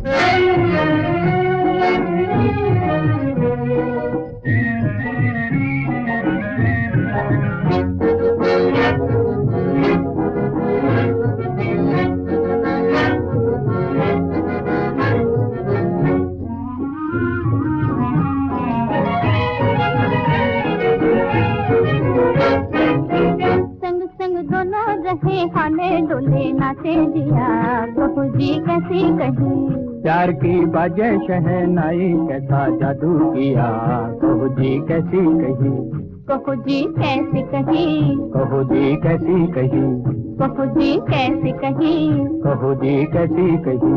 खाने डोले नाचे दिया बहू जी कैसी कही। प्यार की बाजे शहनाई कैसा जादू किया बहू जी कैसी कही। बहू जी कैसी कही। बहू जी कैसी कही। बहू जी कैसी कही। बहू जी कैसी कही।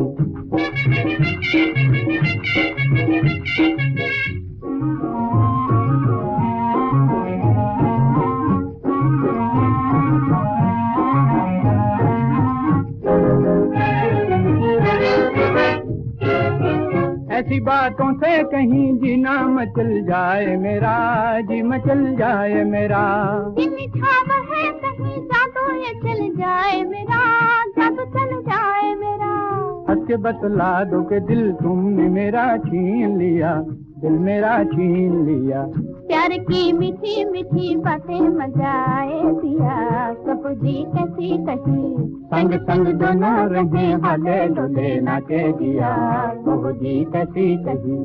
ऐसी बातों से कहीं जीना मचल जाए मेरा, जी मचल जाए मेरा। छाव है कहीं जादू ये चल जाए मेरा, जादू चल जाए मेरा। हंस के बतला दो के दिल तुमने मेरा छीन लिया, दिल मेरा छीन लिया। प्यार की मीठी मीठी बातें मजाए दिया बहू जी कैसी कही। संग संग दोनों रहे हाले डोले नाचे दिया बहू जी कैसी कही।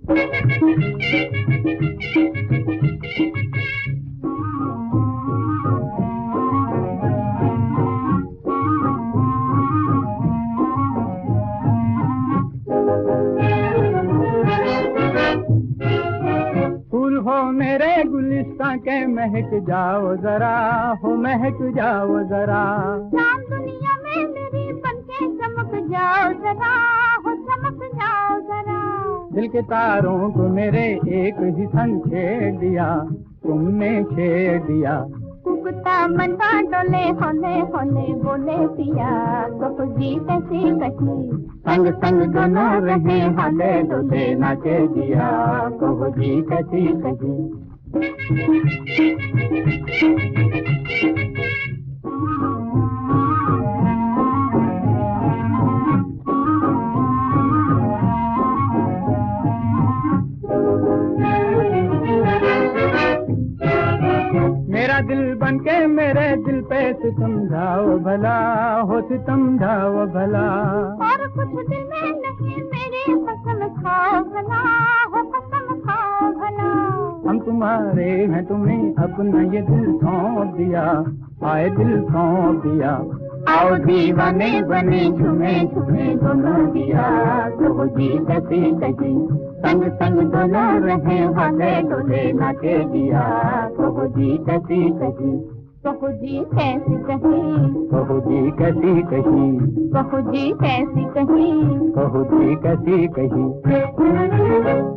हो मेरे गुलिस्तां के महक जाओ जरा, हो महक जाओ जरा। शाम दुनिया में मेरी बनके चमक जाओ जरा, हो चमक जाओ जरा। दिल के तारों को मेरे एक ही संग छेड़ दिया, तुमने छेड़ दिया। कुकता मनवा डोले होले होले बोले पिया बहू जी कैसी कही। संग संग दोनों रहे हाले डोले नाचे दिया बहू जी कैसी कही। मेरा दिल बनके मेरे दिल पे सितम ढाओ भला, हो सितम ढाओ भला। और कुछ दिल में नहीं मेरी कसम खाओ भला, हो कसम खाओ भला। हम तुम्हारे हैं तुम्हें अपना ये दिल सौंप दिया, आए दिल सौंप दिया। आओ दीवाने बने झूमे झूमे दोनों दिया बहू जी कैसी कही। संग संग दोनों रहे हाले डोले नाचे दिया बहू जी कैसी कही। बहू जी कैसी कही। बहू जी कैसी कही। बहू जी कैसी कही। बहू जी कैसी कही।